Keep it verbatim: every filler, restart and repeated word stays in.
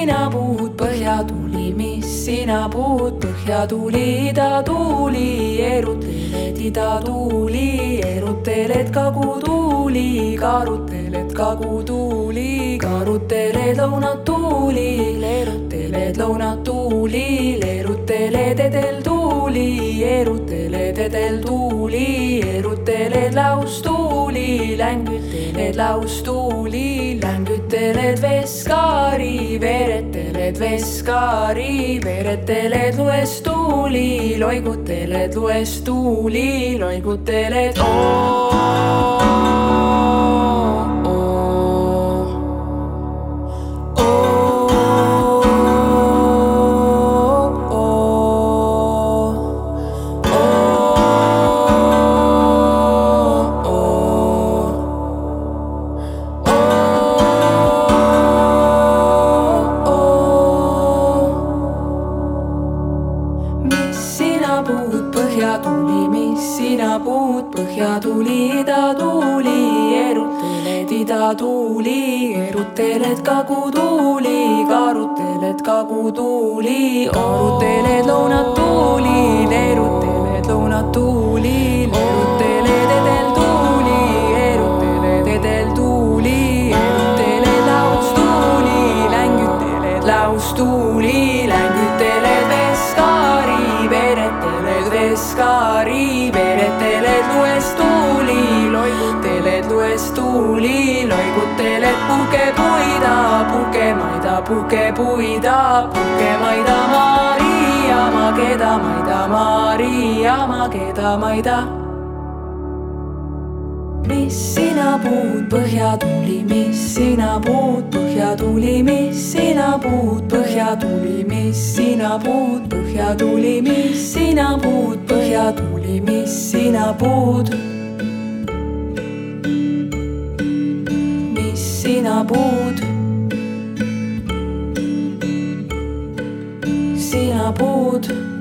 sina puud, põhjatuli, mis sina puud, põhjatuli, idatuuli, eruteled idatuuli, eruteled kagutuuli, karuteled kagutuuli, karuteled lõunatuuli, leeruteled lõunatuuli, leeruteled edeltuuli, eruteled edeltuuli, eruteled laustuuli, längüteled laustuuli, längüteled veskaari, vereteled veskaari, vereteled luestuuli, loiguteled luestuuli, loiguteled oo. Põhjatuli, mis sina puud, põhjatuli, idatuuli, eruteled idatuuli, eruteled kagutuuli, karuteled kagutuuli, oruteled lõunatuuli, leeruteled lõunatuuli, leeruteled edeltuuli, eruteled edeltuuli, eruteled laustuuli, längüteled laustuuli, längüteled veskaari, vereteled veskaari, vereteled luestuuli, loiguteled luestuuli, loiguteled pukepuida, pukemaida, pukepuida, pukemaida, Maria, mageda, maida, Maria, mageda, maida. Mis sina puud, põhjatuli, mis sina puud, põhjatuli, mis sina puud, põhjatuli, mis sina puud, põhjatuli, mis sina puud, põhjatuli, mis sina puud, mis sina puud, sina puud.